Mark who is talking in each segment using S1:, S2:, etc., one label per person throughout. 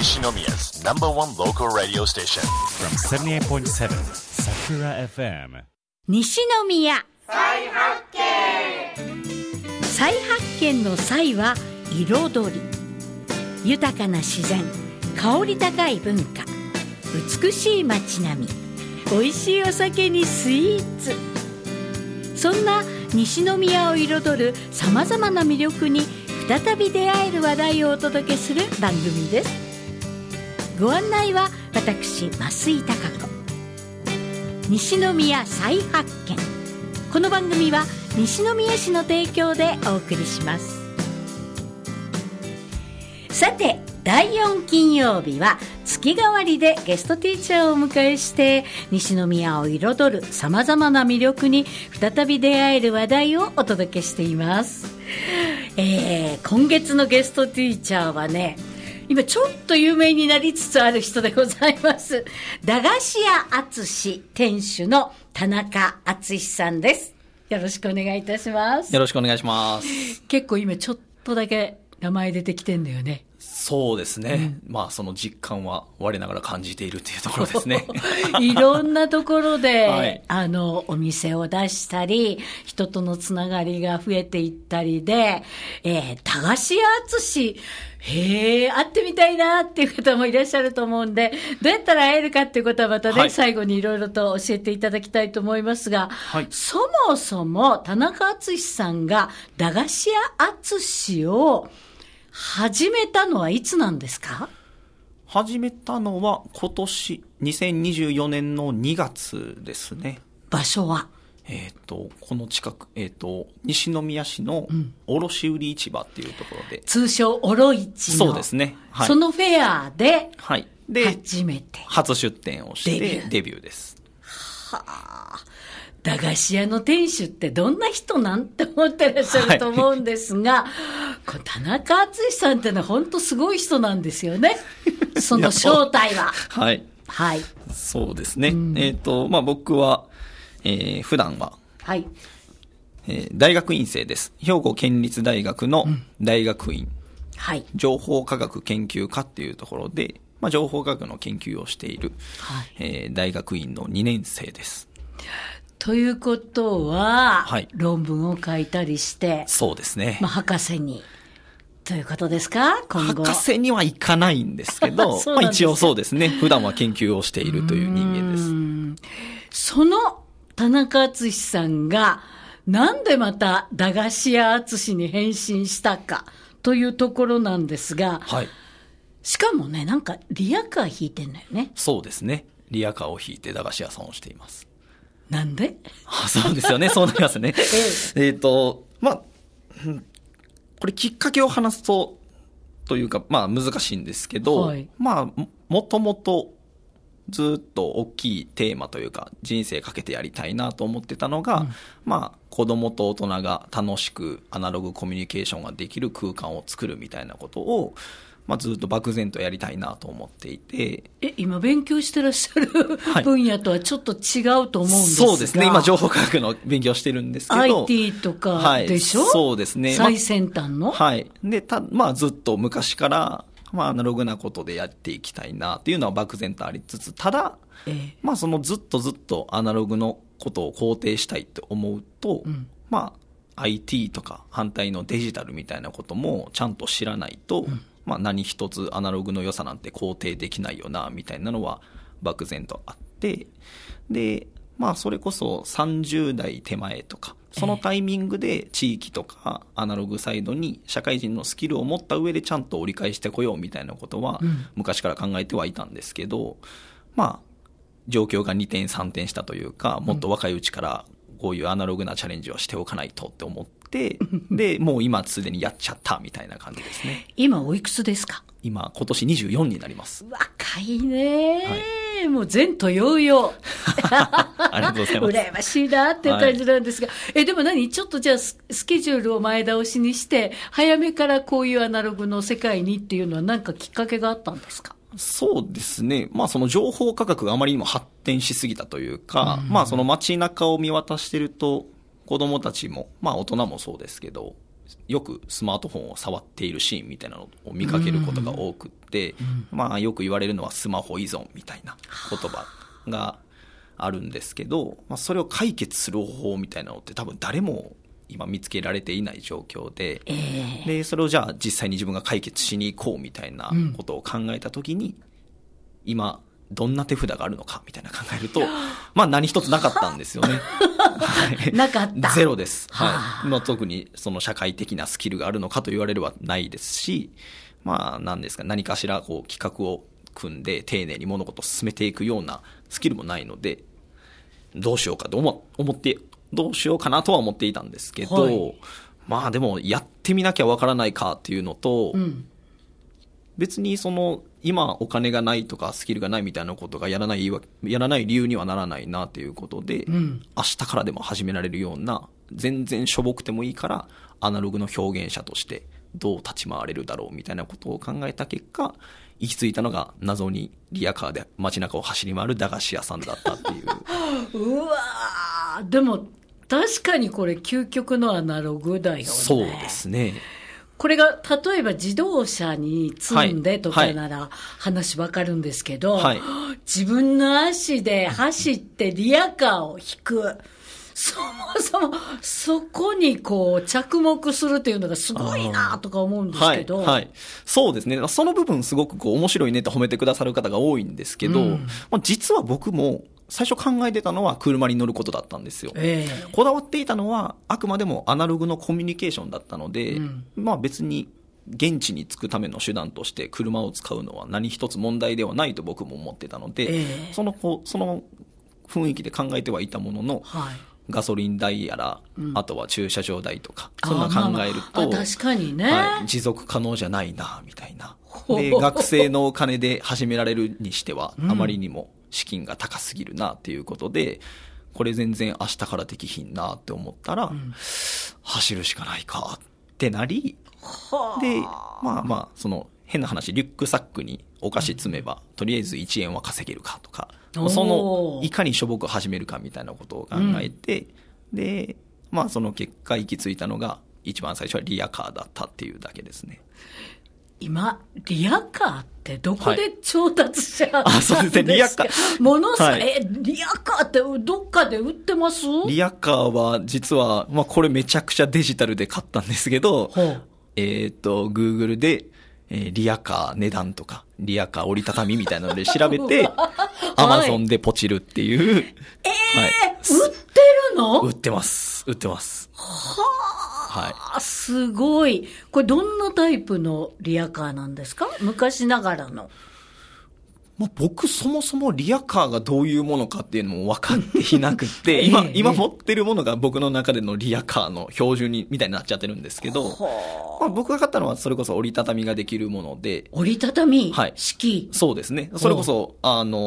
S1: Nishinomiya's number one local radio station.
S2: From 78.7 Sakura FM.
S3: 西宮再発見の再は彩り、豊かな自然、香り高い文化、美しい街並み、美味しいお酒にスイーツ、そんな西宮を彩るさまざまな魅力に再び出会える話題をお届けする番組です。ご案内は私、増井貴子。西宮再発見。この番組は西宮市の提供でお送りします。さて、第4金曜日は月替わりでゲストティーチャーをお迎えして西宮を彩るさまざまな魅力に再び出会える話題をお届けしています。今月のゲストティーチャーはね、今ちょっと有名になりつつある人でございます。駄菓子屋淳店主の田中淳さんです。よろしくお願いいたします。
S4: よろしくお願いします。
S3: 結構今ちょっとだけ名前出てきてんだよね。
S4: そうですね、まあその実感は我ながら感じているというところですね。
S3: いろんなところで、
S4: はい、
S3: お店を出したり人とのつながりが増えていったりで、駄菓子屋淳、会ってみたいなっていう方もいらっしゃると思うんで、どうやったら会えるかっていうことはまたね、はい、最後にいろいろと教えていただきたいと思いますが、はい、そもそも田中淳さんが駄菓子屋淳を始めたのはいつなんですか？
S4: 始めたのは今年2024年の2月ですね。
S3: 場所は
S4: この近く、西宮市の卸売市場っていうところで、
S3: 通称卸市の、
S4: そうですね、はい、
S3: そのフェアで、
S4: はい、で
S3: 初めて
S4: 初出店をしてデビューです。
S3: はあ、駄菓子屋の店主ってどんな人なんて思ってらっしゃると思うんですが、はい、田中淳さんってのは本当すごい人なんですよね。その正体は。
S4: はい。
S3: はい。
S4: そうですね。僕は、普段は、
S3: はい。
S4: 大学院生です。兵庫県立大学の大学院、
S3: はい。
S4: 情報科学研究科っていうところで、情報科学の研究をしている、はい、大学院の2年生です。
S3: ということは、
S4: はい、
S3: 論文を書いたりして、
S4: そうですね。
S3: 博士にということですか？今後
S4: 博士にはいかないんですけど、一応そうですね。普段は研究をしているという人間です。
S3: その田中淳さんがなんでまた駄菓子屋淳に変身したかというところなんですが、
S4: はい。
S3: しかもね、なんかリヤカー引いてんだよね。
S4: そうですね。リヤカーを引いて駄菓子屋さんをしています。
S3: なんで？
S4: そうですよね。そうなりますね。これきっかけを話すというか、難しいんですけど、はい、もともとずっと大きいテーマというか、人生かけてやりたいなと思ってたのが、子供と大人が楽しくアナログコミュニケーションができる空間を作るみたいなことを、ずっと漠然とやりたいなと思っていて。
S3: 今勉強してらっしゃる分野とはちょっと違うと思うんですが。
S4: そうですね。今情報科学の勉強してるんですけど。
S3: IT とかでしょ？はい、
S4: そうですね。
S3: 最先端の。
S4: はい。で、ずっと昔から、アナログなことでやっていきたいなっていうのは漠然とありつつ、ただ、そのずっとアナログのことを肯定したいって思うと、IT とか反対のデジタルみたいなこともちゃんと知らないと、何一つアナログの良さなんて肯定できないよなみたいなのは漠然とあって、でそれこそ30代手前とかそのタイミングで地域とかアナログサイドに社会人のスキルを持った上でちゃんと折り返してこようみたいなことは昔から考えてはいたんですけど、状況が2点3点したというか、もっと若いうちからこういうアナログなチャレンジをしておかないとって思って、でもう今すでにやっちゃったみたいな感じですね。
S3: 今おいくつですか？
S4: 今年24になります。
S3: 若いね、はい、もう前途洋々。
S4: ありがとうございます。
S3: 羨ましいなっていう感じなんですが、でもちょっとじゃあスケジュールを前倒しにして早めからこういうアナログの世界にっていうのは何かきっかけがあったんですか？
S4: そうですね。その情報科学があまりにも発展しすぎたというか、その街中を見渡してると子供たちも、大人もそうですけど、 よくスマートフォンを触っているシーンみたいなのを見かけることが多くって、まあよく言われるのはスマホ依存みたいな言葉があるんですけど、まあ、それを解決する方法みたいなのって多分誰も今見つけられていない状況で、でそれをじゃあ実際に自分が解決しに行こうみたいなことを考えたときに、今どんな手札があるのかみたいな考えると、まあ何一つなかったんですよね。
S3: なかった。
S4: ゼロです。はい。まあ特にその社会的なスキルがあるのかと言われればないですし、まあ何ですか、何かしらこう企画を組んで丁寧に物事を進めていくようなスキルもないので、どうしようかと思って、どうしようかなとは思っていたんですけど、はい、まあでもやってみなきゃわからないかっていうのと、別にその今お金がないとかスキルがないみたいなことがやらない理由にはならないなということで、明日からでも始められるような、全然しょぼくてもいいからアナログの表現者としてどう立ち回れるだろうみたいなことを考えた結果、行き着いたのが謎にリヤカーで街中を走り回る駄菓子屋さんだったっていう
S3: うわー、でも確かにこれ究極のアナログだよね。
S4: そうですね。
S3: これが例えば自動車に積んでとかなら話わかるんですけど、はい、自分の足で走ってリヤカーを引く、そもそもそこにこう着目するっていうのがすごいなとか思うんですけど、
S4: はいはい、そうですね。その部分すごくこう面白いねって褒めてくださる方が多いんですけど、まあ、実は僕も最初考えてたのは車に乗ることだったんですよ。こだわっていたのはあくまでもアナログのコミュニケーションだったので、まあ別に現地に着くための手段として車を使うのは何一つ問題ではないと僕も思ってたので、その雰囲気で考えてはいたものの、ガソリン代やら、あとは駐車場代とか、そんな考えると、
S3: 確かにね、
S4: 持続可能じゃないなみたいな。で、学生のお金で始められるにしては、あまりにも資金が高すぎるなっていうことで、これ全然明日からできひんなって思ったら、走るしかないかってなり、で、まあまあ、その変な話、リュックサックにお菓子詰めば、とりあえず1円は稼げるかとか、そのいかにしょぼく始めるかみたいなことを考えて、で、まあその結果行き着いたのが、一番最初はリヤカーだったっていうだけですね。
S3: 今、リヤカーってどこで調達しちゃうんですか？
S4: そうですね、リヤカー。
S3: ものすごい、リヤカーってどっかで売ってます？
S4: リヤカーは実は、まあこれめちゃくちゃデジタルで買ったんですけど、Google で、リヤカー値段とか、リヤカー折りたたみみたいなので調べて、Amazon でポチるっていう。
S3: 売ってるの？
S4: 売ってます。売ってます。
S3: はい。すごい。これどんなタイプのリヤカーなんですか？昔ながらの。
S4: まあ、僕そもそもリヤカーがどういうものかっていうのも分かっていなくて、今持ってるものが僕の中でのリヤカーの標準みたいになっちゃってるんですけど、まあ、僕が買ったのはそれこそ折りたたみができるもので。
S3: 折りたたみ式、
S4: そうですね。それこそ、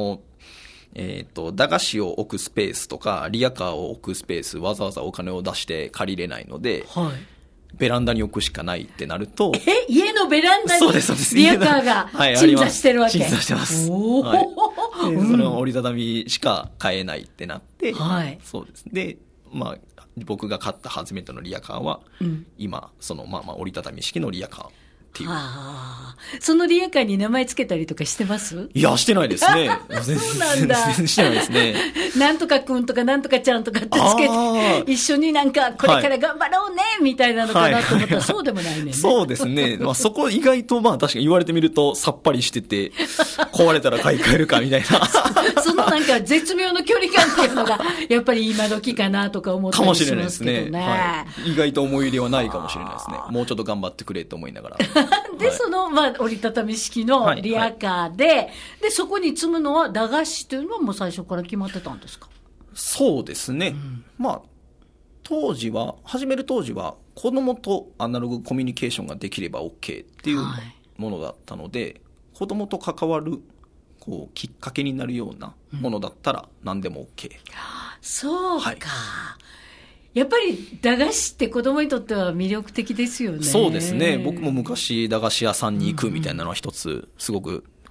S4: 駄菓子を置くスペースとか、リヤカーを置くスペース、わざわざお金を出して借りれないので、ベランダに置くしかないってなると。
S3: 家のベランダにリヤカーが鎮座してるわけ？
S4: 鎮座してます。それを折りたたみしか買えないってなって、そうです。で、まあ、僕が買った初めてのリヤカーは、今、そのまあまあ折りたたみ式のリヤカー。
S3: そのリヤカーに名前つけたりとかしてます？
S4: いや、してないですね。
S3: そうなんだ。
S4: 全然してないですね。
S3: なんとかくんとかなんとかちゃんとかってつけて、一緒になんかこれから頑張ろうね、みたいなのかなと思ったらそうでもないね。
S4: そうですね。まあそこ意外とまあ確かに言われてみるとさっぱりしてて、壊れたら買い替えるかみたいな。
S3: そのなんか絶妙の距離感っていうのが、やっぱり今時かなとか思ったりしますけどね。
S4: 意外と思い入れはないかもしれないですね。もうちょっと頑張ってくれと思いながら。
S3: で、まあ、折りたたみ式のリヤカーで、で、そこに積むのは駄菓子というのはもう最初から決まってたんですか？
S4: そうですね。まあ、始める当時は、子供とアナログコミュニケーションができれば OK っていうものだったので、子供と関わる、きっかけになるようなものだったら何でも OK。
S3: そうか。やっぱり駄菓子って子供にとっては魅力的ですよね。
S4: そうですね。僕も昔駄菓子屋さんに行くみたいなのは一つすごく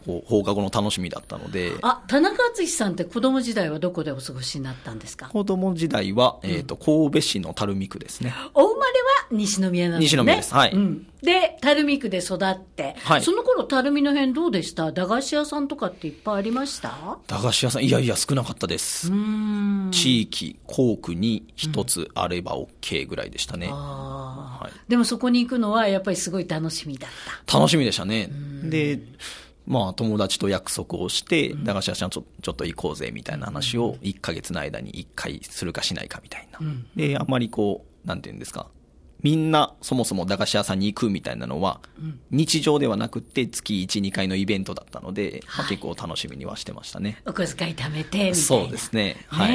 S4: こう放課後の楽しみだったので。
S3: 田中敦さんって子供時代はどこでお過ごしになったんですか？
S4: 子供時代は、神戸市の垂水区ですね。
S3: お生まれは西宮なんですね。
S4: 西宮です。はい。
S3: で、垂水区で育って、
S4: はい、
S3: その頃垂水の辺どうでした？駄菓子屋さんとかっていっぱいありました？
S4: 駄菓子屋さん、いやいや少なかったです。地域、校区に一つあれば OK ぐらいでしたね。
S3: はい、でもそこに行くのはやっぱりすごい楽しみだった。
S4: 楽しみでしたね。で、まあ友達と約束をして、駄菓子屋さんちょっと行こうぜみたいな話を1ヶ月の間に1回するかしないかみたいな。で、あんまりこう、なんていうんですか。みんなそもそも駄菓子屋さんに行くみたいなのは、日常ではなくて月1、2回のイベントだったので、結構楽しみにはしてましたね。
S3: お小遣い貯めてみたいな。
S4: そうですね。はい。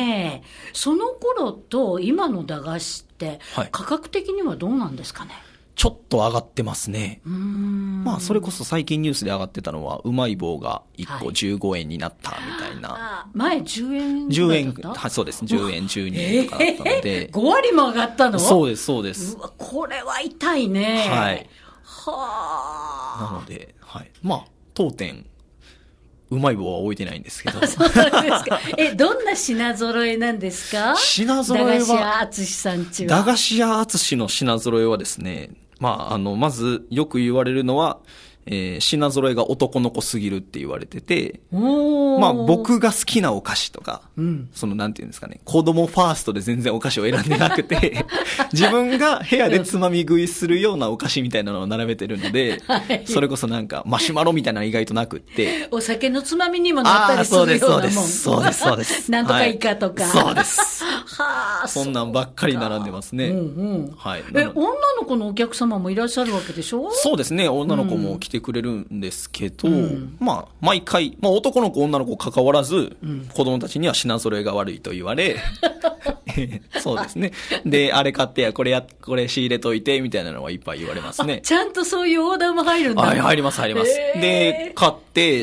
S3: その頃と今の駄菓子って価格的にはどうなんですかね？
S4: ちょっと上がってますね。まあそれこそ最近ニュースで上がってたのは、うまい棒が1個15円になったみたいな。
S3: 前10円
S4: 10円、そうです。10円、12円とかだったので。
S3: 5割も上がったの？
S4: そうです、そうです。
S3: これは痛いね。
S4: はい。はあ。なので、はい。まあ、当店、うまい棒は置いてないんですけど。
S3: そうなんですか。どんな品揃えなんですか？
S4: 品揃えは、
S3: 駄菓子屋敦さんちは。
S4: 駄菓子屋敦の品揃えはですね、まずよく言われるのは、品揃えが男の子すぎるって言われてて、まあ僕が好きなお菓子とか、そのなんていうんですかね、子供ファーストで全然お菓子を選んでなくて、自分が部屋でつまみ食いするようなお菓子みたいなのを並べてるので、それこそなんかマシュマロみたいなの意外となくって。
S3: お酒のつまみにもなったりするようなもん。
S4: そうです、そうです。
S3: なんとかイカとか。
S4: そうです。はあ、そんなんばっかり並んでますね。はい。
S3: 女の子のお客様もいらっしゃるわけでしょ？
S4: そうですね、女の子も来てくれるんですけど、まあ、毎回、まあ男の子、女の子関わらず、子供たちには品揃えが悪いと言われ、そうですね。で、あれ買ってや、これ仕入れといて、みたいなのはいっぱい言われますね。
S3: ちゃんとそういうオーダーも入るんだ。
S4: はい、入ります。で、買って、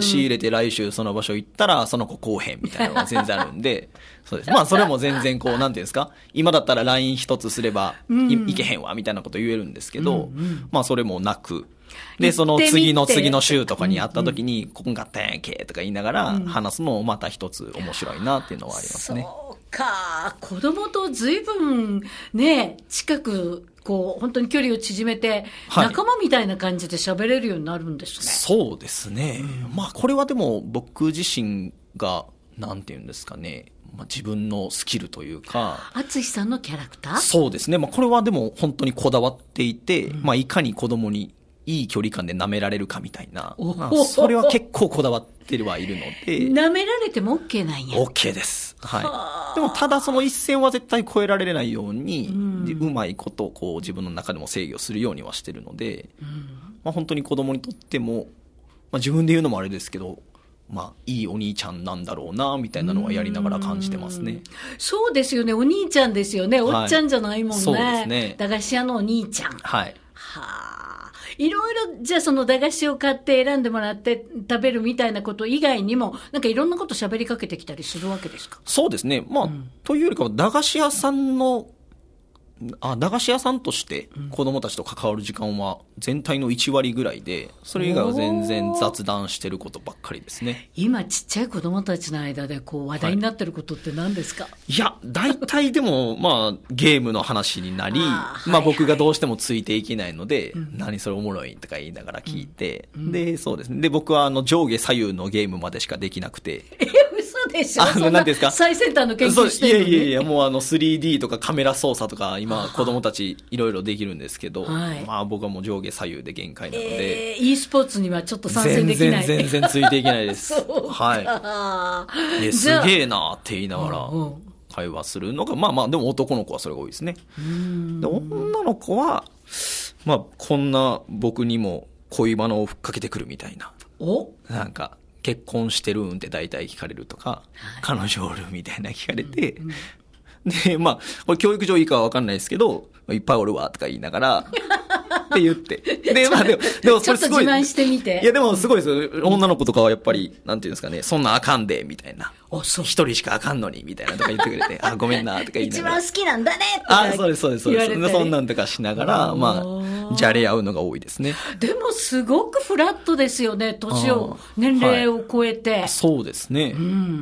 S4: 仕入れて来週その場所行ったら、その子来おへんみたいなのが全然あるんで、そうです。まあ、それも全然こう、なんていうんですか、今だったら LINE 一つすればいけへんわ、みたいなこと言えるんですけど、まあ、それもなく、で、その次の週とかに会った時に、ここがあったやんけとか言いながら話すのもまた一つ面白いなっていうのはありますね。
S3: そうか、子供と随分ね、近く、こう、本当に距離を縮めて、仲間みたいな感じで喋れるようになるんですね。
S4: そうですね。まあ、これはでも僕自身が、なんていうんですかね、まあ、自分のスキルというか。
S3: 敦さんのキャラクター？
S4: そうですね。まあ、これはでも本当にこだわっていて、まあ、いかに子供にいい距離感で舐められるかみたいな。まあ、それは結構こだわってはいるので。
S3: 舐められても OK なんや。
S4: OK です。はい。でもただその一線は絶対越えられないように、うまいことをこう自分の中でも制御するようにはしてるので、まあ、本当に子供にとっても、まあ、自分で言うのもあれですけど、まあ、いいお兄ちゃんなんだろうな、みたいなのはやりながら感じてますね。
S3: そうですよね。お兄ちゃんですよね。おっちゃんじゃないもんね。
S4: そうですね。
S3: 駄菓子屋のお兄ちゃん。
S4: はい。
S3: はあ。いろいろ、じゃあその駄菓子を買って選んでもらって食べるみたいなこと以外にも、なんかいろんなこと喋りかけてきたりするわけですか？
S4: そうですね。まあ、というよりかは、駄菓子屋さんとして子供たちと関わる時間は全体の1割ぐらいで、それ以外は全然雑談してることばっかりですね。
S3: 今ちっちゃい子供たちの間でこう話題になってることって何ですか？
S4: いや、大体でもまあゲームの話になり、まあ僕がどうしてもついていけないので、何それおもろいとか言いながら聞いて、で、そうですね。で、僕は上下左右のゲームまでしかできなくて。
S3: 嘘でしょ？そんな最先端の研究してるのに。
S4: いや、もう3D とかカメラ操作とか今子供たちいろいろできるんですけど、まあ僕はもう上下左右で限界なので。
S3: e スポーツにはちょっと参戦できない。
S4: 全然ついていけないです。
S3: そうか。
S4: はい。すげえなって言いながら会話するのが、まあまあでも男の子はそれが多いですね。で、女の子は、まあこんな僕にも恋バナをふっかけてくるみたいな。なんか、結婚してるんって大体聞かれるとか、彼女おるみたいな聞かれて、で、まあ、これ教育上いいかはわかんないですけど、いっぱいおるわとか言いながら、 って言って。で、まあでも
S3: ちょっと自慢してみて。
S4: いやでもすごいですよ。女の子とかはやっぱり、なんていうんですかね、そんなあかんで、みたいな。
S3: そう。
S4: 一人しかあかんのに、みたいなとか言ってくれて、あ、ごめんな、とか言いな
S3: 一
S4: がら。
S3: 番好きなんだねとか
S4: そうです、そうです、そうです。そんなんとかしながら、まあ、じゃれ合うのが多いですね。
S3: でもすごくフラットですよね、年齢を超えて。
S4: そうですね。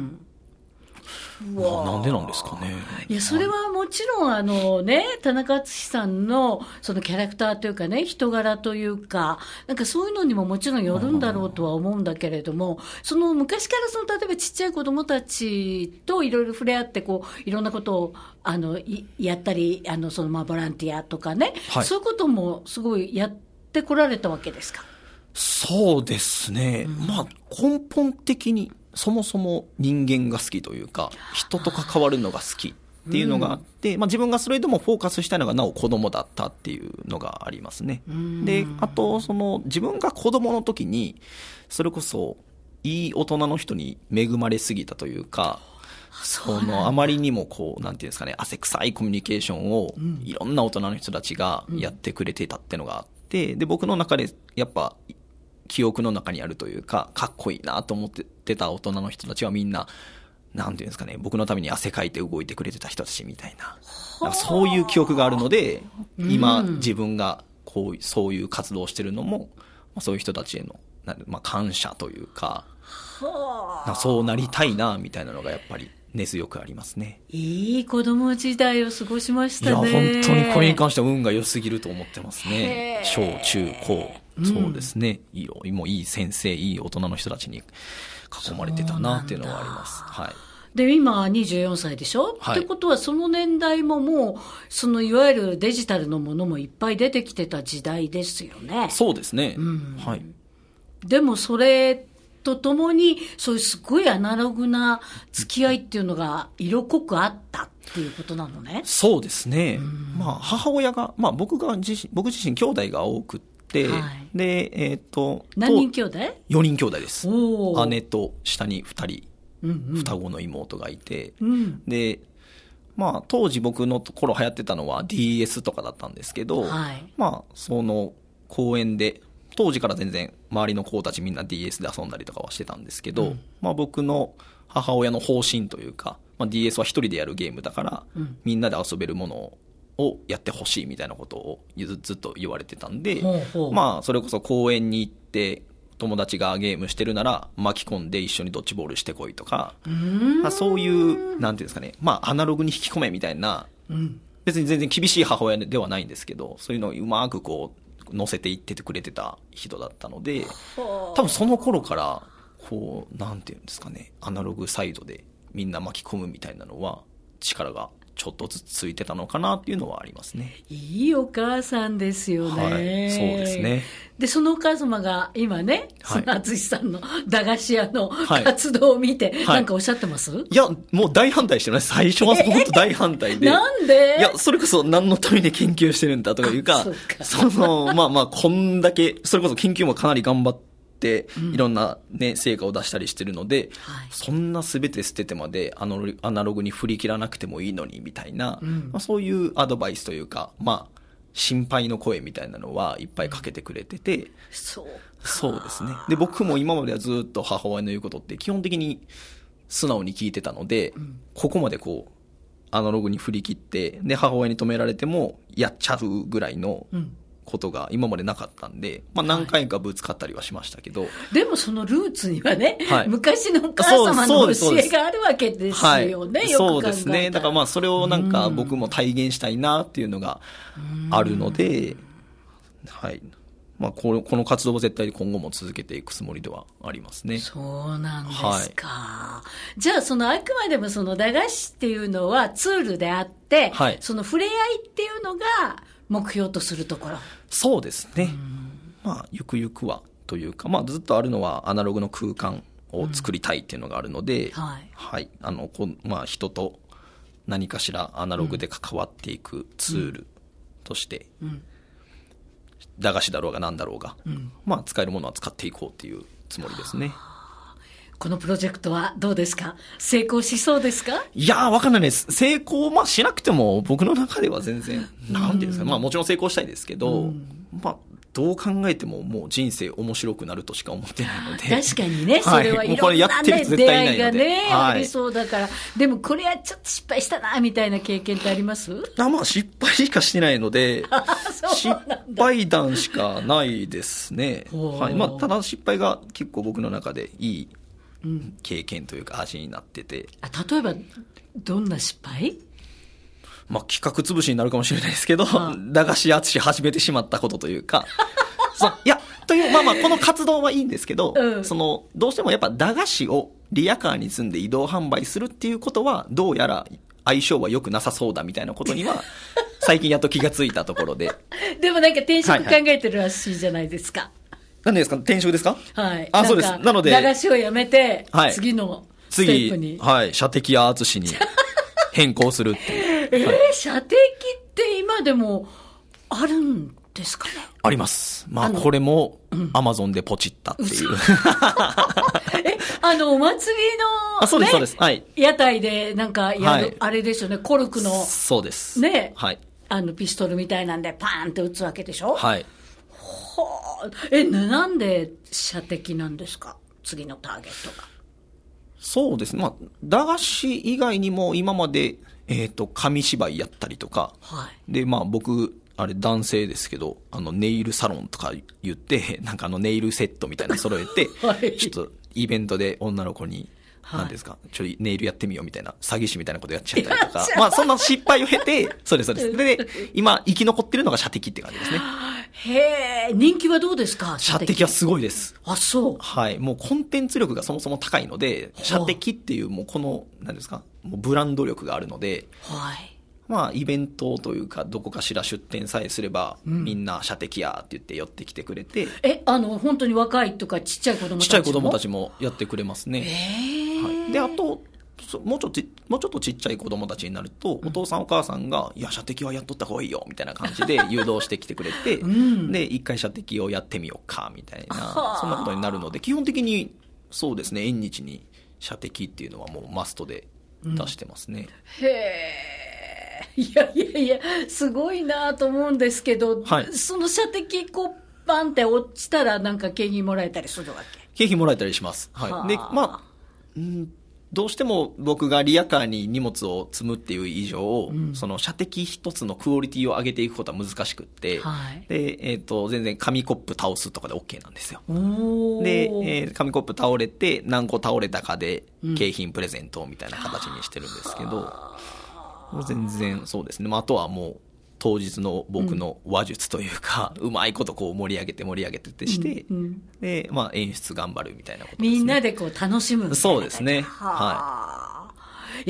S3: な
S4: んでなんですかね。
S3: いや、それはもちろん田中敦さんのそのキャラクターというかね、人柄というか、なんかそういうのにももちろんよるんだろうとは思うんだけれども、その昔から例えばちっちゃい子供たちといろいろ触れ合っていろんなことをやったり、ボランティアとかね、そういうこともすごいやってこられたわけですか。
S4: そうですね。まあ根本的にそもそも人間が好きというか、人と関わるのが好きっていうのがあって、まあ自分がそれでもフォーカスしたいのがなお子供だったっていうのがありますね。で、あと自分が子供の時に、それこそいい大人の人に恵まれすぎたというか、あまりにもなんていうんですかね、汗臭いコミュニケーションをいろんな大人の人たちがやってくれていたっていうのがあって、で、僕の中でやっぱ、記憶の中にあるというか、かっこいいなと思ってた大人の人たちはみんな、なんていうんですかね、僕のために汗かいて動いてくれてた人たちみたいな。そういう記憶があるので、今自分がそういう活動をしてるのも、そういう人たちへの、感謝というか、そうなりたいな、みたいなのがやっぱり根強くありますね。
S3: いい子供時代を過ごしましたね。
S4: いや、本当にこれに関しては運が良すぎると思ってますね。小中高。そうですね。もういい先生、いい大人の人たちに囲まれてたなっていうのはあります。はい。
S3: で、今24歳でしょ、ってことはその年代ももう、いわゆるデジタルのものもいっぱい出てきてた時代ですよね。
S4: そうですね。はい。
S3: でもそれとともに、そういうすごいアナログな付き合いっていうのが色濃くあったっていうことなのね。
S4: そうですね。まあ、母親が、まあ僕自身兄弟が多くて、で、
S3: 何人兄弟
S4: ?4 人兄弟です。姉と下に2人、双子の妹がいて、で、まあ当時僕の頃流行ってたのは DS とかだったんですけど、まあ公園で、当時から全然周りの子たちみんな DS で遊んだりとかはしてたんですけど、まあ僕の母親の方針というか、まあ DS は一人でやるゲームだから、みんなで遊べるものをやってほしいみたいなことをずっと言われてたんで、まあそれこそ公園に行って友達がゲームしてるなら巻き込んで一緒にドッジボールしてこいとか、まあ、そういうなんていうんですかね、まあアナログに引き込めみたいな、別に全然厳しい母親ではないんですけど、そういうのをうまく乗せていっててくれてた人だったので、多分その頃からなんていうんですかね、アナログサイドでみんな巻き込むみたいなのは力がちょっとずつついてたのかなっていうのはありますね。
S3: いいお母さんですよね。
S4: そうですね。
S3: で、そのお母様が今ね、その淳さんの駄菓子屋の活動を見て、なんかおっしゃってます？
S4: いや、もう大反対してます。最初は本当大反対で。
S3: なんで？
S4: いや、それこそ何のために研究してるんだとかいうか、まあまあ、こんだけ、それこそ研究もかなり頑張って、いろんなね、成果を出したりしてるので、そんな全て捨ててまでアナログに振り切らなくてもいいのにみたいな、まあ、そういうアドバイスというか、まあ心配の声みたいなのはいっぱいかけてくれてて、そうですね。で、僕も今まではずっと母親の言うことって基本的に素直に聞いてたので、ここまでアナログに振り切って、で、母親に止められてもやっちゃうぐらいの、ことが今までなかったんで、まあ何回かぶつかったりはしましたけど。
S3: でもそのルーツにはね、昔のお母様の教えがあるわけですよね、よく考えたら。そうですね。だからまあそれをなんか僕も体現したいなっていうのがあるので、はい。まあこの活動を絶対今後も続けていくつもりではありますね。 そうなんですか。じゃああくまでもその駄菓子っていうのはツールであって、その触れ合いっていうのが目標とするところ。そうですね。まあ、ゆくゆくはというか、まあ、ずっとあるのはアナログの空間を作りたいっていうのがあるので、まあ、人と何かしらアナログで関わっていくツールとして、駄菓子だろうが何だろうが、まあ、使えるものは使っていこうっていうつもりですね。このプロジェクトはどうですか？成功しそうですか？いやー、わかんないです。成功、しなくても僕の中では全然、なんていうんですか、もちろん成功したいですけど、
S4: どう考えてももう人生面白くなるとしか思ってないので。
S3: 確かにね、それはいろんな、ね、出会いがね、ありそうだから。でもこれはちょっと失敗したな、みたいな経験ってあります？
S4: まあ失敗しかしてないので、失敗談しかないですね。はい。まあただ失敗が結構僕の中でいい経験というか味になってて。
S3: 例えば、どんな失敗？
S4: まあ企画潰しになるかもしれないですけど、駄菓子淳始めてしまったことというか、いや、という、まあまあこの活動はいいんですけど、どうしてもやっぱ駄菓子をリヤカーに積んで移動販売するっていうことは、どうやら相性は良くなさそうだみたいなことには、最近やっと気がついたところで。
S3: でもなんか転職考えてるらしいじゃないですか。
S4: 何ですか？転職ですか？
S3: はい。
S4: そうです。なので。
S3: 駄菓子をやめて、次のステップに。
S4: はい。射的や淳に変更するっていう。
S3: 射的って今でもあるんですかね？
S4: あります。まあこれもアマゾンでポチったっていう。
S3: お祭りの、
S4: そうですそうです。はい。
S3: 屋台でなんかやる、あれですよね、コルクの。
S4: そうです。
S3: ね。
S4: はい。
S3: ピストルみたいなんでパーンって撃つわけでしょ？
S4: はい。
S3: なんで射的なんですか？次のターゲットが。そう
S4: ですね。まあ駄菓子以外にも今まで紙芝居やったりとか、
S3: はい、
S4: で、まあ僕、あれ男性ですけど、ネイルサロンとか言って、なんかネイルセットみたいなの揃えて、はい、ちょっとイベントで女の子に、何ですか、ちょいネイルやってみようみたいな、詐欺師みたいなことやっちゃったりとか、まあそんな失敗を経て、そうですそうです。で、今生き残ってるのが射的って感じですね。
S3: へー、人気はどうですか？
S4: 射的はすごいです。
S3: そう。
S4: はい。もうコンテンツ力がそもそも高いので、射的っていうもうこの、何ですか、もうブランド力があるので、
S3: はい。
S4: まあ、イベントというか、どこかしら出店さえすれば、みんな射的やって言って寄ってきてくれて。
S3: 本当に若いとかちっちゃい子供たちも？ちっ
S4: ちゃい子供たちもやってくれますね。はい。で、あと、もうちょっとちっちゃい子供たちになると、お父さんお母さんが、いや、射的はやっとった方がいいよ、みたいな感じで誘導してきてくれて、で、一回射的をやってみようか、みたいな、そんなことになるので、基本的に、そうですね、縁日に射的っていうのはもうマストで出してますね。
S3: いや、すごいなと思うんですけど、
S4: はい、
S3: その射的、バンって落ちたらなんか景品もらえたりするわけ？
S4: 景品もらえたりします。はい。で、まあ、どうしても僕がリヤカーに荷物を積むっていう以上、その射的一つのクオリティを上げていくことは難しくって、
S3: はい、
S4: で、全然紙コップ倒すとかで OK なんですよ。で、紙コップ倒れて何個倒れたかで景品プレゼントみたいな形にしてるんですけど、全然そうですね。まあ、あとはもう当日の僕の話術というか、うまいことこう盛り上げてってして、で、まあ演出頑張るみたいなことですね。
S3: みんなでこう楽しむみたいな。
S4: そうですね。はい。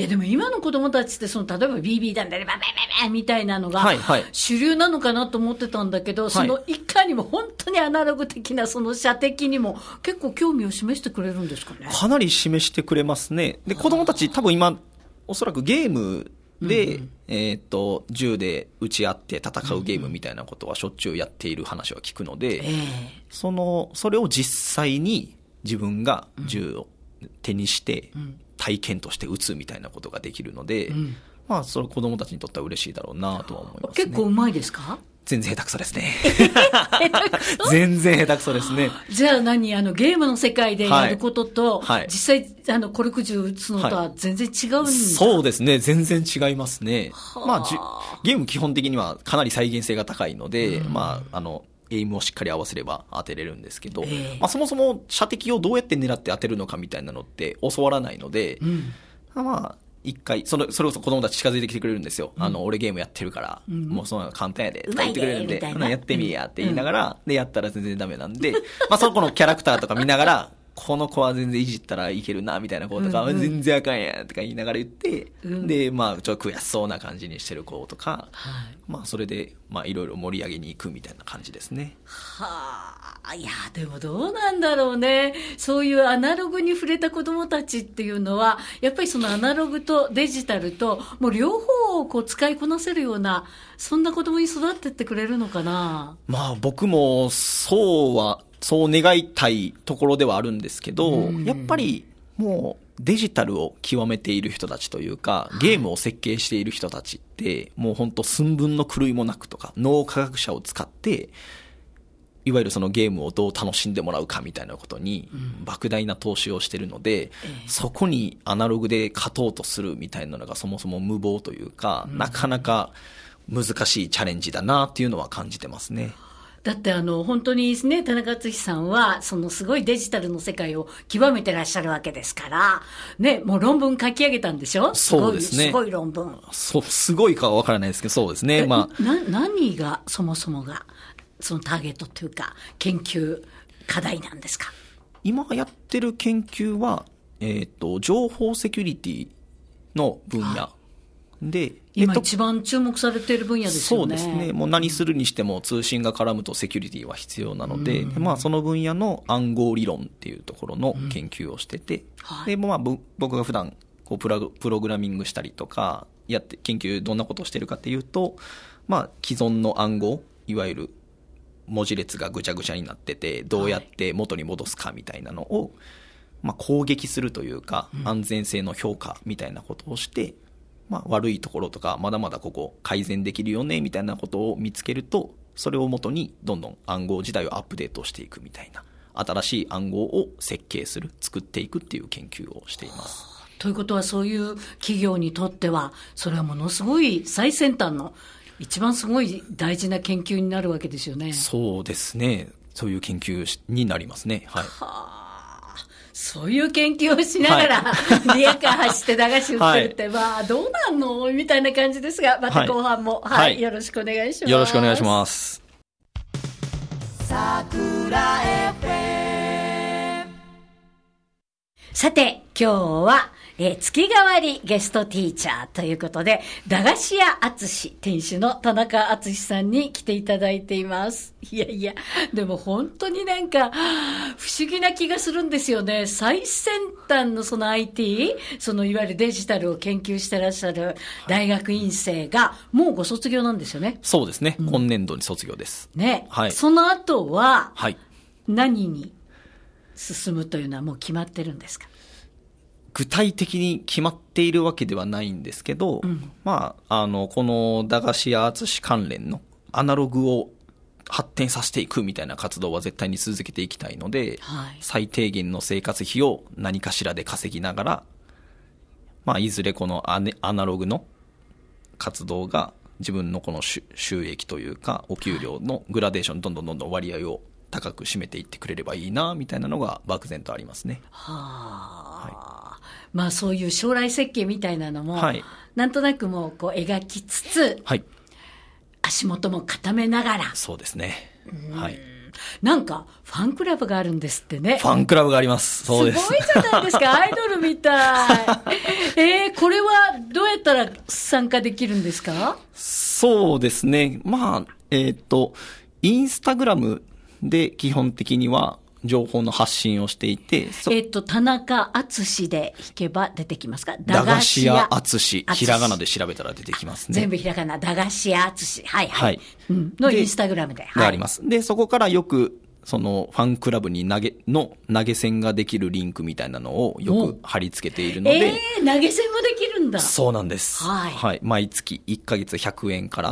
S3: いやでも今の子供たちって例えば BB 弾でババババみたいなのが主流なのかなと思ってたんだけど、そのいかにも本当にアナログ的なその射的にも結構興味を示してくれるんですかね？
S4: かなり示してくれますね。で、子供たち多分今おそらくゲームで、銃で撃ち合って戦うゲームみたいなことはしょっちゅうやっている話は聞くので、それを実際に自分が銃を手にして体験として撃つみたいなことができるので、まあそれ子供たちにとっては嬉しいだろうなとは思いますね。
S3: 結構うまいですか？
S4: 全然下手くそですね。全然下手くそですね。
S3: じゃあゲームの世界でやることと、
S4: はい、
S3: 実際コルク銃撃つのとは全然違うんですか？
S4: そうですね。全然違いますね。まあ、ゲーム基本的にはかなり再現性が高いので、まあ、エイムをしっかり合わせれば当てれるんですけど、まあ、そもそも射的をどうやって狙って当てるのかみたいなのって教わらないので、まあ、一回、それこそ子供たち近づいてきてくれるんですよ。俺ゲームやってるから、もうそんなの簡単やで、とか言ってくれるんで、やってみやって言いながら、で、やったら全然ダメなんで、まあそこのキャラクターとか見ながら、この子は全然いじったらいけるな、みたいな子とか、全然あかんやん、とか言いながら言って、で、まあちょっと悔しそうな感じにしてる子とか、まあそれで、まあいろいろ盛り上げに行くみたいな感じですね。
S3: いや、でもどうなんだろうね。そういうアナログに触れた子供たちっていうのは、やっぱりそのアナログとデジタルと、もう両方をこう使いこなせるような、そんな子供に育ってってくれるのかな。
S4: まあ僕もそう願いたいところではあるんですけど、やっぱりもうデジタルを極めている人たちというか、ゲームを設計している人たちって、もう本当寸分の狂いもなくとか、脳科学者を使って、 いわゆるそのゲームをどう楽しんでもらうかみたいなことに莫大な投資をしているので、そこにアナログで勝とうとするみたいなのがそもそも無謀というか、なかなか難しいチャレンジだなっていうのは感じてますね。
S3: だって本当にね、田中敦さんはそのすごいデジタルの世界を極めてらっしゃるわけですからね、もう論文書き上げたんでしょ。
S4: そうですね。
S3: すごい論文。
S4: そう、すごいかは分からないですけど、そうですね。
S3: 何がそもそもがそのターゲットというか研究課題なんですか。
S4: 今やってる研究は、情報セキュリティの分野で、
S3: 今一番注目されている分野ですよね。
S4: そうですね。もう何するにしても通信が絡むとセキュリティは必要なので、その分野の暗号理論っていうところの研究をしてて、で僕が普段こうプログラミングしたりとか研究どんなことをしてるかっていうと、既存の暗号、いわゆる文字列がぐちゃぐちゃになっててどうやって元に戻すかみたいなのを、攻撃するというか、安全性の評価みたいなことをして、悪いところとかまだまだここ改善できるよねみたいなことを見つけると、それをもとにどんどん暗号自体をアップデートしていくみたいな、新しい暗号を設計する、作っていくっていう研究をしています。
S3: ということは、そういう企業にとってはそれはものすごい最先端の一番すごい大事な研究になるわけですよね。
S4: そうですね。そういう研究になりますね。はい。
S3: そういう研究をしながら、リアカー走って駄菓子売ってるって、どうなんのみたいな感じですが、また後半も、よろしくお願いします。
S4: よろしくお願いします。
S3: 桜 FM。さて、今日は、月替わりゲストティーチャーということで、駄菓子屋あつし店主の田中敦さんに来ていただいています。いや、でも本当になんか不思議な気がするんですよね。最先端のその IT、そのいわゆるデジタルを研究してらっしゃる大学院生がもうご卒業なんですよね。
S4: そうですね。今年度に卒業です。
S3: ね。
S4: はい。
S3: その後は、
S4: はい。
S3: 何に進むというのはもう決まってるんですか？
S4: 具体的に決まっているわけではないんですけど、この駄菓子屋あつし関連のアナログを発展させていくみたいな活動は絶対に続けていきたいので、最低限の生活費を何かしらで稼ぎながら、いずれこのアナログの活動が自分のこの収益というかお給料のグラデーションどんどん割合を高く占めていってくれればいいなみたいなのが漠然とありますね。
S3: そういう将来設計みたいなのも、なんとなくもうこう描きつつ、足元も固めながら。
S4: そうですね。
S3: なんかファンクラブがあるんですってね。
S4: ファンクラブがあります。そうです。
S3: すごいじゃないですか。アイドルみたい。これはどうやったら参加できるんですか？
S4: そうですね。インスタグラムで基本的には情報の発信をしていて、
S3: 田中敦で引けば出てきますか？
S4: 駄菓子屋敦、ひらがなで調べたら出てきますね。
S3: 全部ひらがな、駄菓子屋敦、のインスタグラムで。
S4: があります。で、そこからよく、そのファンクラブに投げ銭ができるリンクみたいなのをよく貼り付けているので。
S3: 投げ銭もできるんだ。
S4: そうなんです。毎月1ヶ月100円から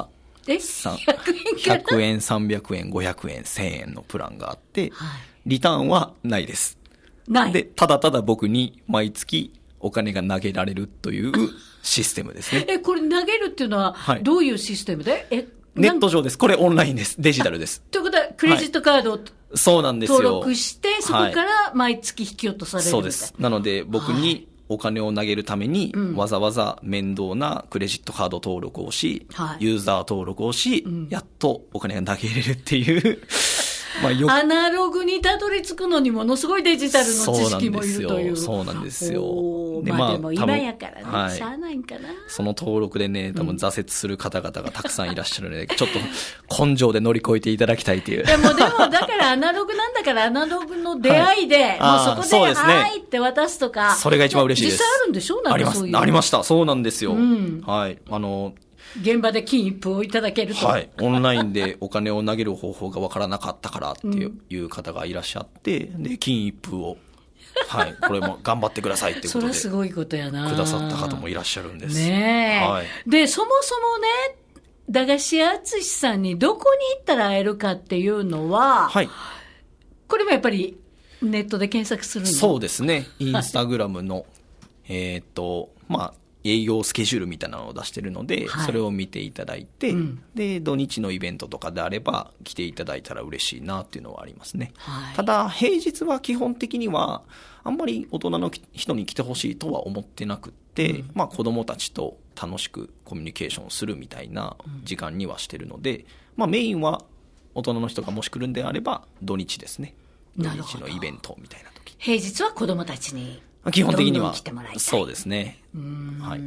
S4: 、100円、300円、500円、1000円のプランがあって、リターンはないです。で、ただただ僕に毎月お金が投げられるというシステムですね。
S3: これ投げるっていうのはどういうシステムで？
S4: ネット上です。これオンラインです。デジタルです。
S3: ということはクレジットカードを
S4: そうなんですよ。
S3: 登録して、そこから毎月引き落とされる。
S4: そうです。なので僕にお金を投げるために、わざわざ面倒なクレジットカード登録をし、ユーザー登録をし、やっとお金が投げれるっていう
S3: アナログにたどり着くのにものすごいデジタルの知識もいるという。
S4: そうなんですよ。
S3: でも今やからね、しゃあないんかな。
S4: その登録でね、多分挫折する方々がたくさんいらっしゃるので、ちょっと根性で乗り越えていただきたいという。
S3: でもだからアナログなんだからアナログの出会いで、もうそこで、はいって渡すとか。
S4: それが一番嬉しいです。
S3: 実際あるんでしょ？なんかそういう。
S4: ありました。そうなんですよ。
S3: 現場で金一封をいただけると。
S4: オンラインでお金を投げる方法がわからなかったからっていう方がいらっしゃって、で、金一封を、これも頑張ってくださいってことで。
S3: それはすごいことやな。
S4: くださった方もいらっしゃるんです。
S3: ねえ。で、そもそもね、 駄菓子屋淳さんにどこに行ったら会えるかっていうのは、
S4: はい。
S3: これもやっぱりネットで検索するの？
S4: そうですね。インスタグラムの、まあ、営業スケジュールみたいなのを出してるので、
S3: はい、
S4: それを見ていただいて、
S3: うん、
S4: で、土日のイベントとかであれば来ていただいたら嬉しいなっていうのはありますね。
S3: はい、
S4: ただ、平日は基本的には、あんまり大人の人に来てほしいとは思ってなくって、うん、まあ子供たちと楽しくコミュニケーションするみたいな時間にはしてるので、まあメインは大人の人がもし来るんであれば土日ですね。土日のイベントみたいな時。
S3: 平日は子供たちに
S4: 基本的には
S3: 来てもらいたい。
S4: そうですね。
S3: はい、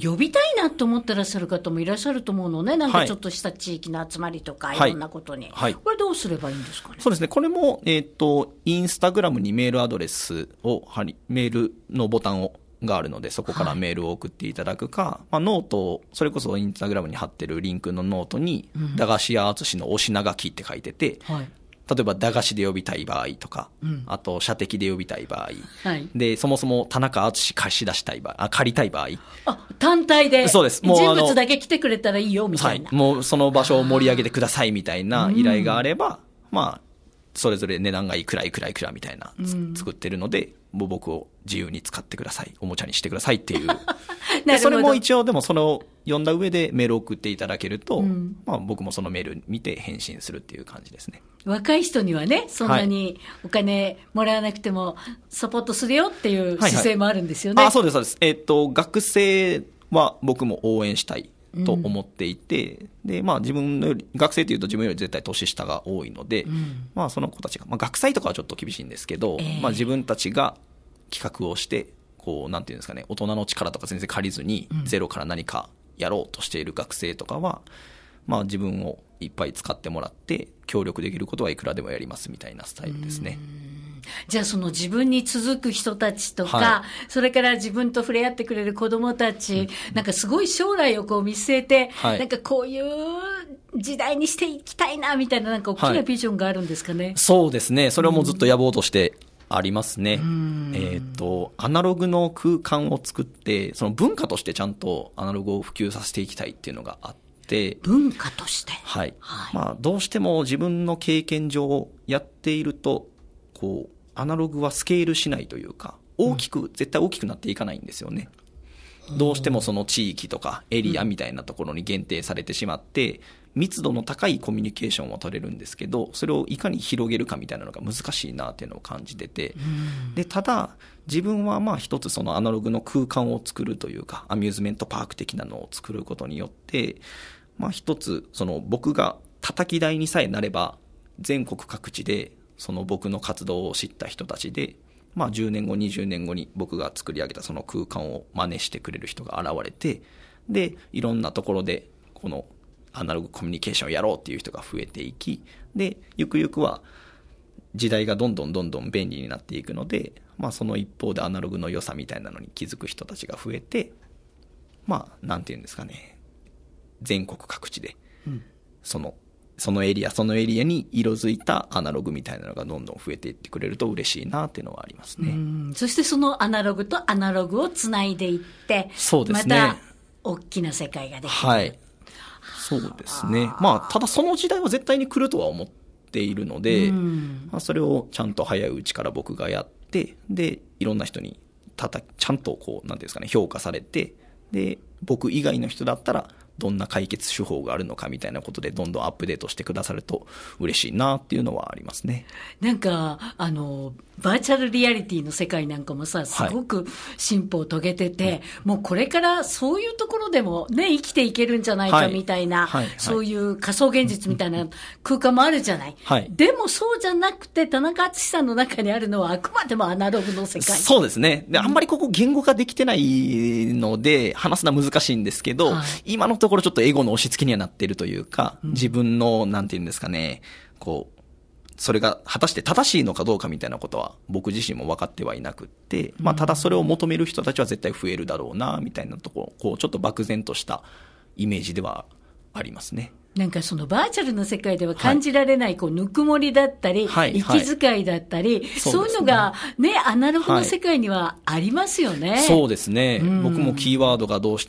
S3: 呼びたいなと思ってらっしゃる方もいらっしゃると思うのね。なんかちょっとした地域の集まりとか、いろんなことに、はい、これどうすればいいんですかね。
S4: そうですね。これもインスタグラムにメールアドレスをメールのボタンがあるので、そこからメールを送っていただくか、まあ、ノート、それこそインスタグラムに貼ってるリンクのノートに、駄菓子屋淳のお品書きって書いてて、はい、例えば駄菓子で呼びたい場合とか、あと射的で呼びたい場合、はい、でそもそも田中淳貸し出したい場合、借りたい場合、
S3: 単体で
S4: そうです、もう
S3: 人物だけ来てくれたらいいよみたいな、
S4: はい、もうその場所を盛り上げてくださいみたいな依頼があれば、まあそれぞれ値段がいくらみたいな作ってるので、もう僕を自由に使ってください、おもちゃにしてくださいっていうでそれも一応でもそれを読んだ上でメールを送っていただけると、まあ、僕もそのメール見て返信するっていう感じですね。
S3: 若い人にはね、そんなにお金もらわなくてもサポートするよっていう姿勢もあるんですよね。
S4: そうですそうです。学生は僕も応援したいと思っていて、でまあ、自分のより学生というと自分より絶対年下が多いので、まあ、その子たちが、まあ、学祭とかはちょっと厳しいんですけど、まあ、自分たちが企画をしてこうなんていうんですかね、大人の力とか全然借りずにゼロから何かやろうとしている学生とかは、まあ、自分をいっぱい使ってもらって協力できることはいくらでもやりますみたいなスタイルですね。
S3: じゃあその自分に続く人たちとか、それから自分と触れ合ってくれる子どもたち、なんかすごい将来をこう見据えて、なんかこういう時代にしていきたいなみたいな、なんか大きなビジョンがあるんですかね。
S4: そうですね。それをもうずっと野望としてありますね。アナログの空間を作って、その文化としてちゃんとアナログを普及させていきたいっていうのがあって、
S3: 文化として、
S4: まあ、どうしても自分の経験上やっているとこうアナログはスケールしないというか、絶対大きくなっていかないんですよね。どうしてもその地域とかエリアみたいなところに限定されてしまって、密度の高いコミュニケーションを取れるんですけど、それをいかに広げるかみたいなのが難しいなっていうのを感じてて、でただ自分はまあ一つそのアナログの空間を作るというか、アミューズメントパーク的なのを作ることによって、まあ一つその僕が叩き台にさえなれば、全国各地でその僕の活動を知った人たちで、まあ、10年後20年後に僕が作り上げたその空間を真似してくれる人が現れて、でいろんなところでこのアナログコミュニケーションをやろうっていう人が増えていき、でゆくゆくは時代がどんどん便利になっていくので、まあ、その一方でアナログの良さみたいなのに気づく人たちが増えて、まあなんていうんですかね、全国各地でそのエリアに色づいたアナログみたいなのがどんどん増えていってくれると嬉しいなっていうのはありますね。
S3: そしてそのアナログとアナログをつないでいって、
S4: そうですね、
S3: また大きな世界ができる。
S4: はい、そうですね。まあただその時代は絶対に来るとは思っているので、まあ、それをちゃんと早いうちから僕がやって、でいろんな人にちゃんとこうなんていうんですかね、評価されて、で僕以外の人だったらどんな解決手法があるのかみたいなことでどんどんアップデートしてくださると嬉しいなっていうのはありますね。
S3: なんかバーチャルリアリティの世界なんかもさ、すごく進歩を遂げてて、もうこれからそういうところでもね、生きていけるんじゃないかみたいな、そういう仮想現実みたいな空間もあるじゃない。でもそうじゃなくて、田中敦さんの中にあるのはあくまでもアナログの世界。
S4: そうですね。で、あんまりここ言語化できてないので話すのは難しいんですけど、今のところちょっとエゴの押し付けにはなっているというか、自分のなんていうんですかね、こうそれが果たして正しいのかどうかみたいなことは僕自身も分かってはいなくって、まあ、ただそれを求める人たちは絶対増えるだろうなみたいなところ、こうちょっと漠然としたイメージではありますね。
S3: なんかそのバーチャルの世界では感じられないこうぬくもりだったり、息遣いだったり、そういうのがね、アナログの世界にはありますよね。
S4: そうですね、僕もキーワードがどうしても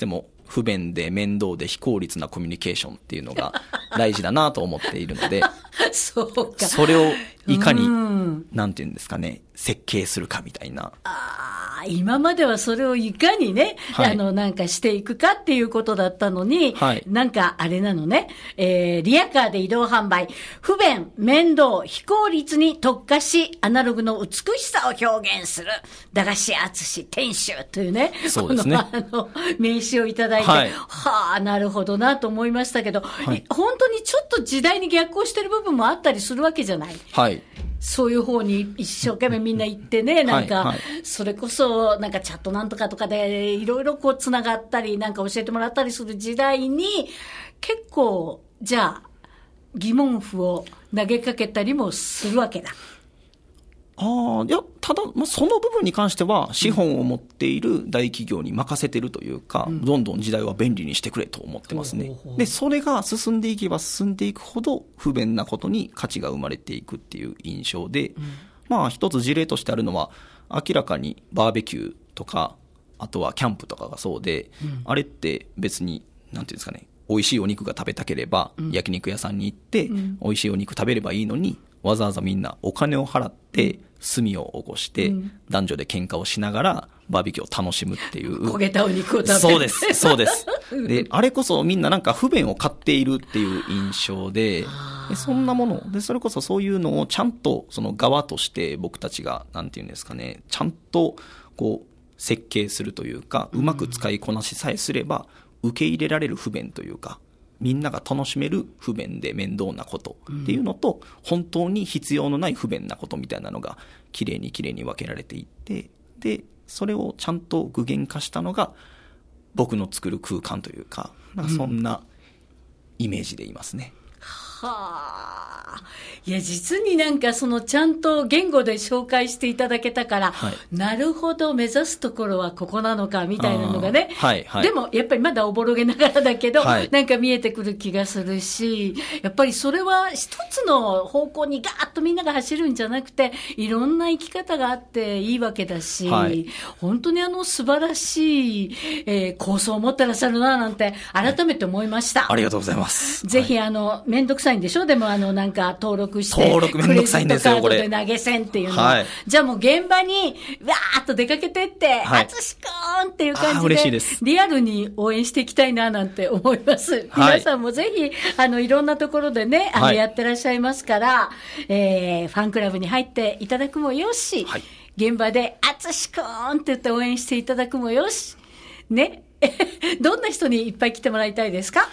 S4: 不便で面倒で非効率なコミュニケーションっていうのが大事だなと思っているので
S3: そうか。
S4: それをいかに、なんていうんですかね、設計するかみたいな。
S3: 今まではそれをいかにね、
S4: はい、
S3: なんかしていくかっていうことだったのに、
S4: はい、
S3: なんかあれなのね、リヤカーで移動販売、不便、面倒、非効率に特化し、アナログの美しさを表現する、駄菓子敦店主というね、
S4: そうですね。
S3: 名刺をいただいて、はあ、なるほどなと思いましたけど、本当にちょっと時代に逆行してる部分もあったりするわけじゃない。
S4: はい。
S3: そういう方に一生懸命みんな行ってね、なんか、それこそ、なんかチャットなんとかとかで、いろいろこうつながったり、なんか教えてもらったりする時代に、結構、じゃあ、疑問符を投げかけたりもするわけだ。
S4: いや、ただ、その部分に関しては、資本を持っている大企業に任せてるというか、どんどん時代は便利にしてくれと思ってますね。で、それが進んでいけば進んでいくほど、不便なことに価値が生まれていくっていう印象で、一つ事例としてあるのは、明らかにバーベキューとか、あとはキャンプとかがそうで、あれって別に、なんていうんですかね、美味しいお肉が食べたければ、焼肉屋さんに行って、美味しいお肉食べればいいのに、わざわざみんなお金を払って、炭を起こして、男女で喧嘩をしながら、バーベキューを楽しむっていう。
S3: 焦げたお肉を食べる。
S4: そうです、そうです。で、あれこそみんななんか不便を買っているっていう印象で、そんなもので、それこそそういうのをちゃんとその側として僕たちが、なんていうんですかね、ちゃんとこう、設計するというか、うまく使いこなしさえすれば、受け入れられる不便というか、みんなが楽しめる不便で面倒なことっていうのと、本当に必要のない不便なことみたいなのがきれいに分けられていって、で、それをちゃんと具現化したのが僕の作る空間というか、なんかそんなイメージでいますね。
S3: はあ、いや実になんかそのちゃんと言語で紹介していただけたから、なるほど目指すところはここなのかみたいなのがね、でもやっぱりまだおぼろげながらだけど、なんか見えてくる気がするし、やっぱりそれは一つの方向にガーッとみんなが走るんじゃなくて、いろんな生き方があっていいわけだし、本当に素晴らしい、構想を持ってらっしゃるななんて改めて思いました。
S4: ありがとうございます。
S3: ぜひめんどくさいんでしょ、でもなんか登録して
S4: 登録めんどくさいんですよこれ。
S3: クレジットカードで投げ銭っていうの、じゃあもう現場にわーっと出かけてって、あつしくーんっていう感じで
S4: 嬉しいです。
S3: リアルに応援していきたいななんて思います。皆さんもぜひいろんなところでねやってらっしゃいますから、ファンクラブに入っていただくもよし、現場であつしくーんって言って応援していただくもよしねどんな人にいっぱい来てもらいたいですか？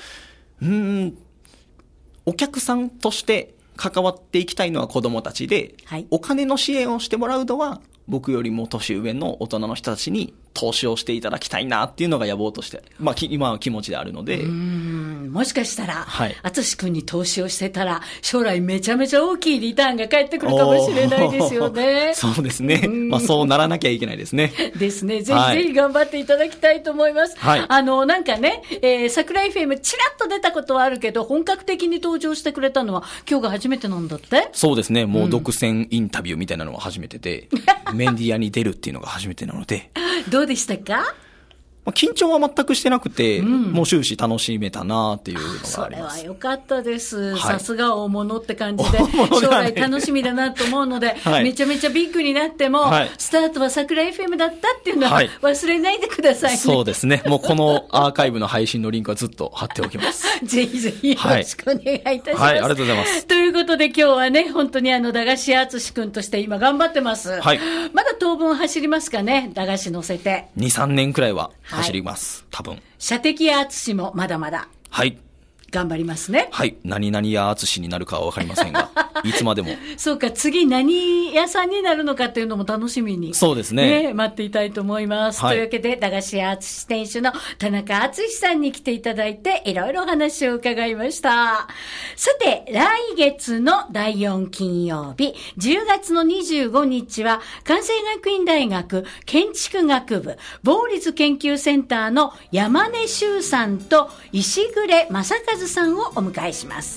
S4: お客さんとして関わっていきたいのは子どもたちで、お金の支援をしてもらうのは僕よりも年上の大人の人たちに投資をしていただきたいなっていうのが野望として、今は気持ちであるので、
S3: もしかしたら淳君に投資をしてたら将来めちゃめちゃ大きいリターンが返ってくるかもしれないですよね。
S4: そうですね、そうならなきゃいけないですね。
S3: ですね、ぜひぜひ頑張っていただきたいと思います。なんかね、桜 FM ちらっと出たことはあるけど本格的に登場してくれたのは今日が初めてなんだって。
S4: そうですね、もう独占インタビューみたいなのは初めてで、メンディアに出るっていうのが初めてなので
S3: どうでしたか？
S4: 緊張は全くしてなくて、もう終始楽しめたなっていうのがあります。
S3: それは良かったです。さすが大物って感じで、将来楽しみだなと思うので、めちゃめちゃビッグになっても、スタートは桜 FM だったっていうのは忘れないでくださいね。
S4: そうですね。もうこのアーカイブの配信のリンクはずっと貼っておきます。
S3: ぜひぜひよろしくお願いいたします。
S4: ありがとうございます。
S3: ということで今日はね、本当に駄菓子淳君として今頑張ってます。まだ当分走りますかね、駄菓子乗せて。
S4: 2、3年くらいは走ります。多分。
S3: 射的屋淳もまだまだ。頑張りますね。
S4: 何々屋淳になるかは分かりませんが、いつまでも。
S3: そうか、次何屋さんになるのかっていうのも楽しみに。
S4: そうですね。
S3: 待っていたいと思います。というわけで、駄菓子屋淳店主の田中淳さんに来ていただいて、いろいろお話を伺いました。さて、来月の第4金曜日、10月の25日は、関西学院大学建築学部、防立研究センターの山根修さんと石暮正和さんをお迎えします。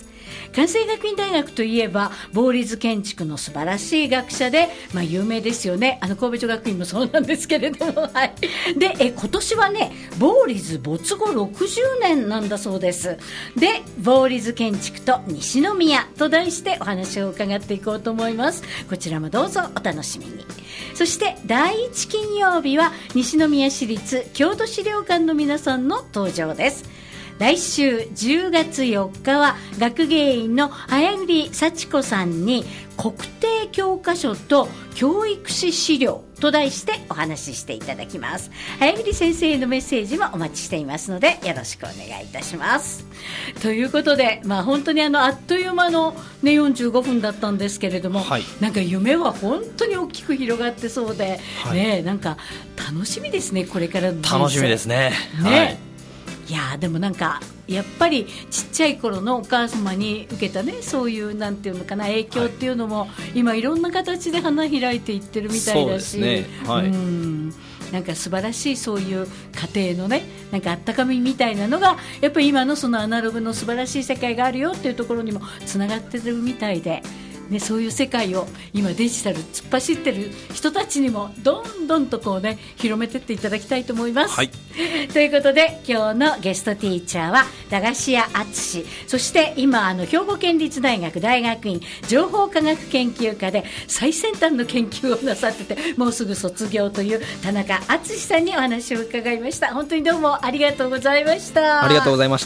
S3: 関西学院大学といえばボーリズ建築の素晴らしい学者で、有名ですよね。神戸女学院もそうなんですけれども、はい、で今年はねボーリズ没後60年なんだそうです。でボーリズ建築と西宮と題してお話を伺っていこうと思います。こちらもどうぞお楽しみに。そして第1金曜日は西宮市立郷土資料館の皆さんの登場です。来週10月4日は学芸員の早栗幸子さんに国定教科書と教育史資料と題してお話ししていただきます。早栗先生へのメッセージもお待ちしていますのでよろしくお願いいたします。ということで、本当にあっという間の、45分だったんですけれども、はい、なんか夢は本当に大きく広がってそうで、はい、なんか楽しみですね、これからの人生。
S4: 楽しみですね。はい、
S3: いやでもなんかやっぱりちっちゃい頃のお母様に受けたねそういうなんていうのかな影響っていうのも、今いろんな形で花開いていってるみたいだし、
S4: そうですね、はい、
S3: なんか素晴らしいそういう家庭のねなんかあったかみみたいなのがやっぱり今のそのアナログの素晴らしい世界があるよっていうところにもつながってるみたいで、そういう世界を今デジタル突っ走ってる人たちにもどんどんとこうね広めてっていただきたいと思います、はい、ということで今日のゲストティーチャーは駄菓子屋敦、そして今兵庫県立大学大学院情報科学研究科で最先端の研究をなさっててもうすぐ卒業という田中敦さんにお話を伺いました。本当にどうもありがとうございました。
S4: ありがとうございました。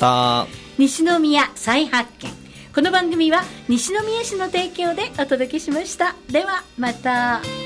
S3: 西宮再発見、この番組は西宮市の提供でお届けしました。ではまた。